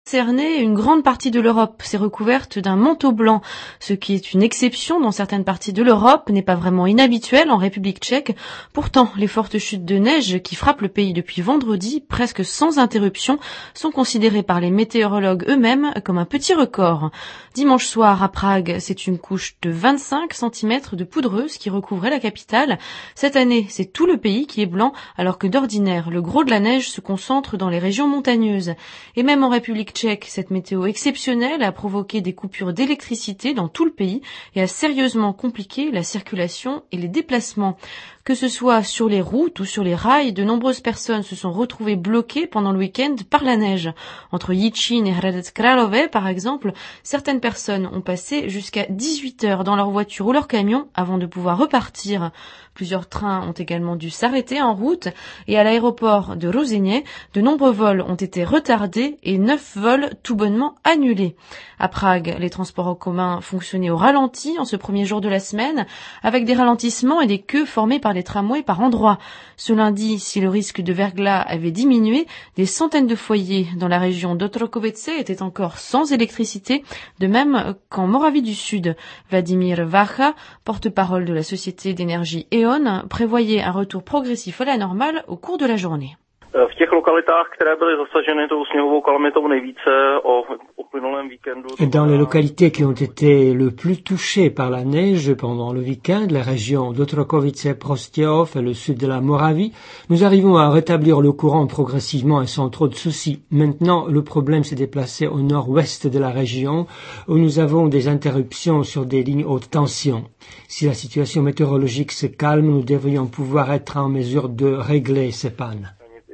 Concernée, une grande partie de l'Europe s'est recouverte d'un manteau blanc, ce qui est une exception dans certaines parties de l'Europe, n'est pas vraiment inhabituel en République tchèque. Pourtant, les fortes chutes de neige qui frappent le pays depuis vendredi, presque sans interruption, sont considérées par les météorologues eux-mêmes comme un petit record. Dimanche soir, à Prague, c'est une couche de 25 cm de poudreuse qui recouvrait la capitale. Cette année, c'est tout le pays qui est blanc, alors que d'ordinaire, le gros de la neige se concentre dans les régions montagneuses. Et même en République tchèque, cette météo exceptionnelle a provoqué des coupures d'électricité dans tout le pays et a sérieusement compliqué la circulation et les déplacements. Que ce soit sur les routes ou sur les rails, de nombreuses personnes se sont retrouvées bloquées pendant le week-end par la neige. Entre Jičín et Hradec Králové, par exemple, certaines personnes ont passé jusqu'à 18 heures dans leur voiture ou leur camion avant de pouvoir repartir. Plusieurs trains ont également dû s'arrêter en route et à l'aéroport de Rozeně, de nombreux vols ont été retardés et 9 vols tout bonnement annulés. À Prague, les transports en commun fonctionnaient au ralenti en ce premier jour de la semaine, avec des ralentissements et des queues formées par les tramways par endroits. Ce lundi, si le risque de verglas avait diminué, des centaines de foyers dans la région d'Otrokovice étaient encore sans électricité, de même qu'en Moravie du Sud. Vladimír Vácha, porte-parole de la société d'énergie E.ON, prévoyait un retour progressif à la normale au cours de la journée. V těch lokalitách, které byly zasaženy tou sněhovou kalamitou nejvíce o uplynulém víkendu. Dans les localités qui ont été le plus touchées par la neige pendant le week-end, les régions d'Otrokovice, Prostějov et le sud de la Moravie, nous arrivons à rétablir le courant progressivement et sans trop de soucis. Maintenant, le problème s'est déplacé au nord-ouest de la région, où nous avons des interruptions sur des lignes haute tension. Si la situation météorologique se calme, nous devrions pouvoir être en mesure de régler ces pannes.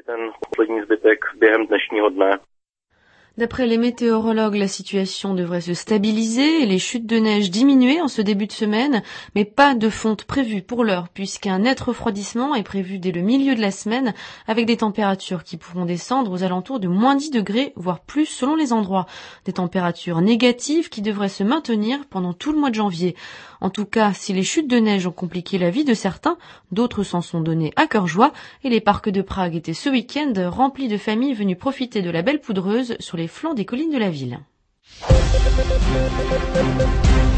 D'après les météorologues, la situation devrait se stabiliser et les chutes de neige diminuer en ce début de semaine, mais pas de fonte prévue pour l'heure, puisqu'un net refroidissement est prévu dès le milieu de la semaine, avec des températures qui pourront descendre aux alentours de moins 10 degrés, voire plus selon les endroits. Des températures négatives qui devraient se maintenir pendant tout le mois de janvier. En tout cas, si les chutes de neige ont compliqué la vie de certains, d'autres s'en sont donnés à cœur joie, et les parcs de Prague étaient ce week-end remplis de familles venues profiter de la belle poudreuse sur les flancs des collines de la ville.